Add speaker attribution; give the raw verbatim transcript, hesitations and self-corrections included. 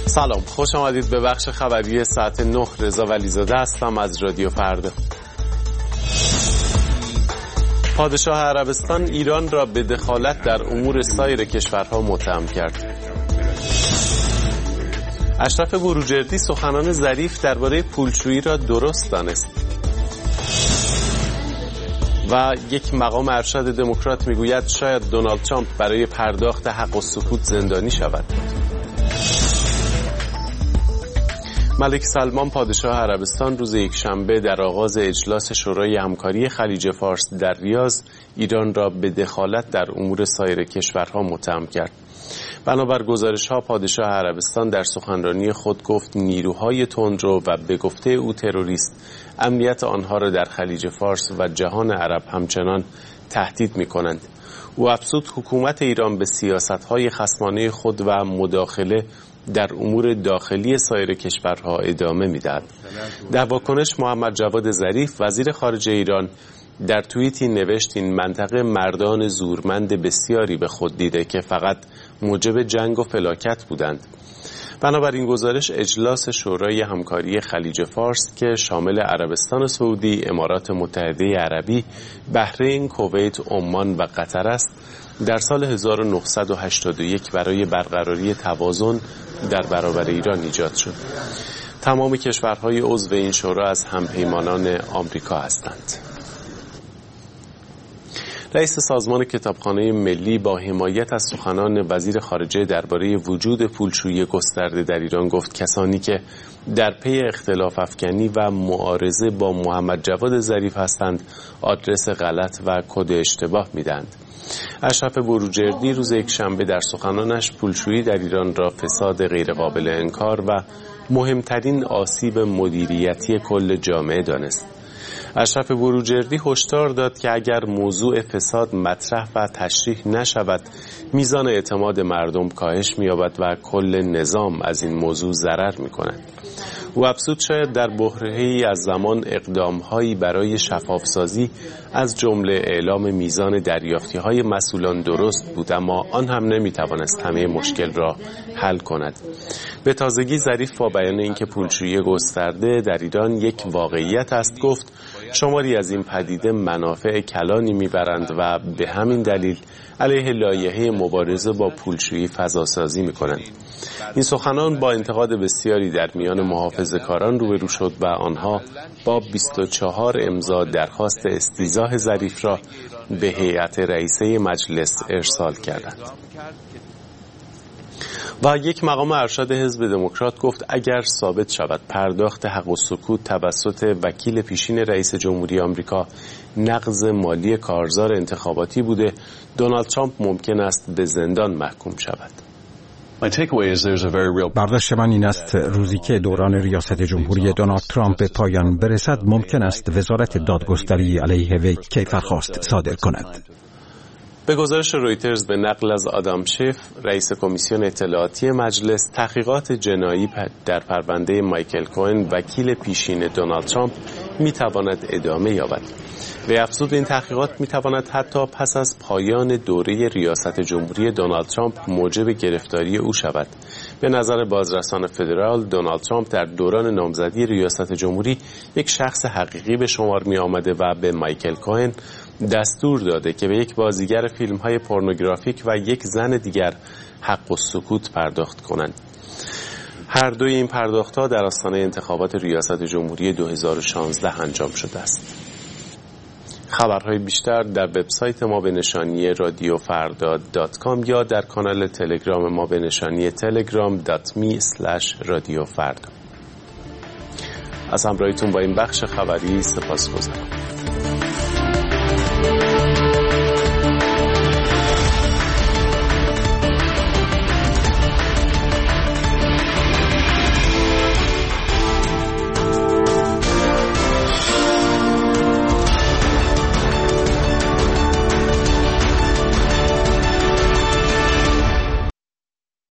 Speaker 1: سلام، خوش آمدید به بخش خبری ساعت نه. رضا ولیزاده هستم از رادیو فردا. پادشاه عربستان ایران را به دخالت در امور سایر کشورها متهم کرد. اشرف بروجردی سخنان ظریف درباره پولشویی را درست دانست. و یک مقام ارشد دموکرات میگوید شاید دونالد ترامپ برای پرداخت حق و سکوت زندانی شود. ملک سلمان پادشاه عربستان روز یکشنبه در آغاز اجلاس شورای همکاری خلیج فارس در ریاض ایران را به دخالت در امور سایر کشورها متهم کرد. بنابر گزارش‌ها پادشاه عربستان در سخنرانی خود گفت نیروهای تندرو و به گفته او تروریست امنیت آنها را در خلیج فارس و جهان عرب همچنان تهدید می‌کنند. او افزود حکومت ایران به سیاست‌های خصمانه خود و مداخله در امور داخلی سایر کشورها ادامه می‌دهد. در واکنش محمد جواد ظریف وزیر خارجه ایران در توییتی نوشت این منطقه مردان زورمند بسیاری به خود دیده که فقط موجب جنگ و فلاکت بودند. بنابراین گزارش اجلاس شورای همکاری خلیج فارس که شامل عربستان سعودی، امارات متحده عربی، بحرین، کویت، عمان و قطر است، در سال هزار و نهصد و هشتاد و یک برای برقراری توازن در برابر ایران ایجاد شد. تمام کشورهای عضو این شورا از همپیمانان آمریکا هستند. رئیس سازمان کتابخانه ملی با حمایت از سخنان وزیر خارجه درباره وجود پولشویی گسترده در ایران گفت کسانی که در پی اختلاف افکنی و معارضه با محمد جواد ظریف هستند آدرس غلط و کد اشتباه میدهند. اشرف بروجردی روز یکشنبه در سخنانش پولشویی در ایران را فساد غیرقابل انکار و مهمترین آسیب مدیریتی کل جامعه دانست. اشرف بروجردی هشدار داد که اگر موضوع فساد مطرح و تشریح نشود میزان اعتماد مردم کاهش می‌یابد و کل نظام از این موضوع ضرر می‌کند. او افزود شاید در بحره‌ای از زمان اقدام‌هایی برای شفافسازی از جمله اعلام میزان دریافتی‌های مسئولان درست بود، اما آن هم نمی‌توانست همه مشکل را حل کند. به تازگی ظریف با بیان اینکه پولشویی گسترده در ایران یک واقعیت است گفت شماری از این پدیده منافع کلانی میبرند و به همین دلیل علیه لایحه مبارزه با پولشویی فضاسازی میکنند. این سخنان با انتقاد بسیاری در میان محافظه‌کاران روبرو شد و آنها با بیست و چهار امضا درخواست استیضاح ظریف را به هیئت رئیسه مجلس ارسال کردند. و یک مقام ارشد حزب دموکرات گفت اگر ثابت شود پرداخت حق و سکوت توسط وکیل پیشین رئیس جمهوری آمریکا نقض مالی کارزار انتخاباتی بوده، دونالد ترامپ ممکن است به زندان محکوم شود.
Speaker 2: برداشت من این است روزی که دوران ریاست جمهوری دونالد ترامپ به پایان برسد ممکن است وزارت دادگستری علیه وی کیفرخواست صادر کند.
Speaker 1: به گزارش رویترز به نقل از آدام شیف، رئیس کمیسیون اطلاعاتی مجلس، تحقیقات جنایی در پرونده مایکل کوهن وکیل پیشین دونالد ترامپ میتواند ادامه یابد. و افزود این تحقیقات میتواند حتی پس از پایان دوره ریاست جمهوری دونالد ترامپ موجب گرفتاری او شود. به نظر بازرسان فدرال دونالد ترامپ در دوران نامزدی ریاست جمهوری یک شخص حقیقی به شمار می آمده و به مایکل کوهن دستور داده که به یک بازیگر فیلم‌های پورنوگرافیک و یک زن دیگر حق و سکوت پرداخت کنند. هر دوی این پرداخت‌ها در آستانه انتخابات ریاست جمهوری دو هزار و شانزده انجام شده است. خبرهای بیشتر در وبسایت ما به نشانی رادیو فردا دات کام یا در کانال تلگرام ما به نشانی تلگرام دات می اسلش رادیو فردا. از همراهیتون با این بخش خبری سپاسگزارم.